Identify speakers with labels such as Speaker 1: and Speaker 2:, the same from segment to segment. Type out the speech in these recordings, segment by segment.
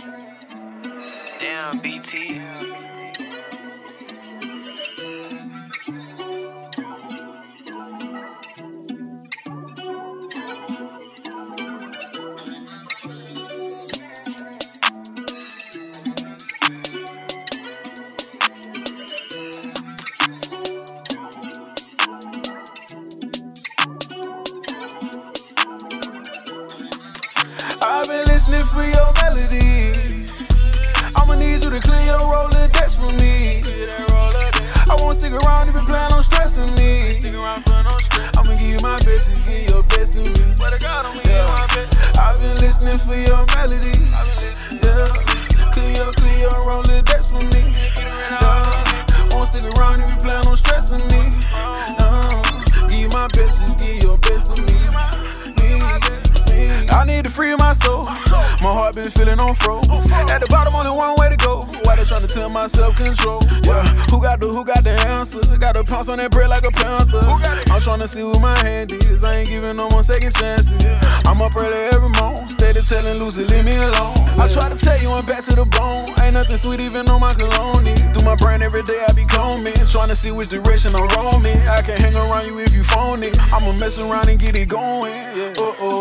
Speaker 1: Damn, BT.
Speaker 2: I've been listening for your melody. I'ma need you to clear your Rolodex for me. I won't stick around if you plan on stressing me. I'ma give you my best, just give your best to me. I've been listening for your melody. Yeah. Clear your Rolodex for me. Yeah. Won't stick around if you plan on stressing me. Give you my best, just give your best to me. I need to free my soul. My heart been feeling on froze. At the bottom, only one way to go. Why they tryna tell my self-control? Yeah, who got the answer? Got to pounce on that bread like a panther. I'm tryna see what my hand is. I ain't giving no more second chances. I'm up early every morning, steady telling Lucy, leave me alone. I try to tell you I'm back to the bone. Ain't nothing sweet even on my cologne. Through my brain every day I be combing, tryna see which direction I'm roaming. I can hang around you if you phone it. I'ma mess around and get it going. Yeah.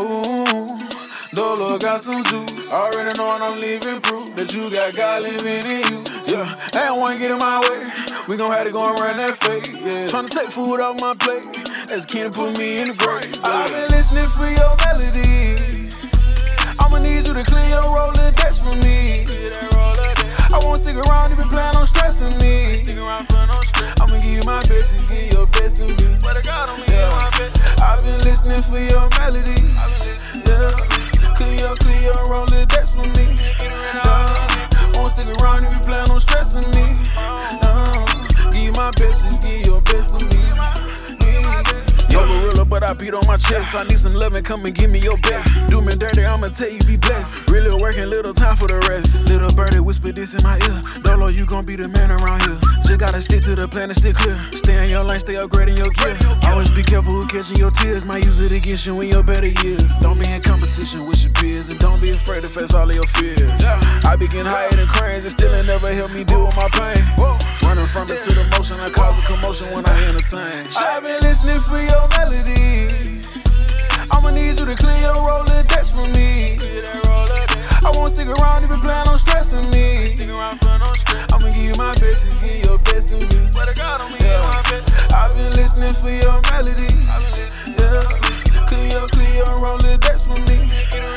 Speaker 2: Dolo got some juice. Already knowing I'm leaving proof that you got God living in you. Yeah, ain't one get in my way. We gon' have to go and run that fake. Yeah, tryna take food off my plate. That's keen to put me in the grave. Yeah. I've been listening for your melody. I'ma need you to clear your Rolodex for me. I won't stick around if you plan on stressing me. I'ma give you my best, just give your best to me. Yeah. I've been listening for your melody. Yeah. Clear your Rolodex for me. Won't stick around if you plan on stressing me. Give you my best, just give your best to me. No gorilla, but I beat on my chest. I need some loving, come and give me your best. Do me dirty, I'ma tell you be blessed. Really working, little time for the rest. Little birdie whisper this in my ear. Dolo, you gon' be the man around here. Just gotta stick to the plan and stay clear. Stay in your lane, stay upgrading your gear. Always be careful who catching your tears. Might use it against you in your better years. Don't be in competition with your peers, and don't be afraid to face all of your fears. I be getting higher than cranes, and still it never helped me deal with my pain. Running from it to the motion, I cause a commotion when I entertain. I've been listening for your melody. I'ma need you to clear your Rolodex for me. I won't stick around if you plan on stressing me. I'ma give you my best, just give your best to me. Yeah. I've been listening for your melody. Yeah. Clear your Rolodex for me.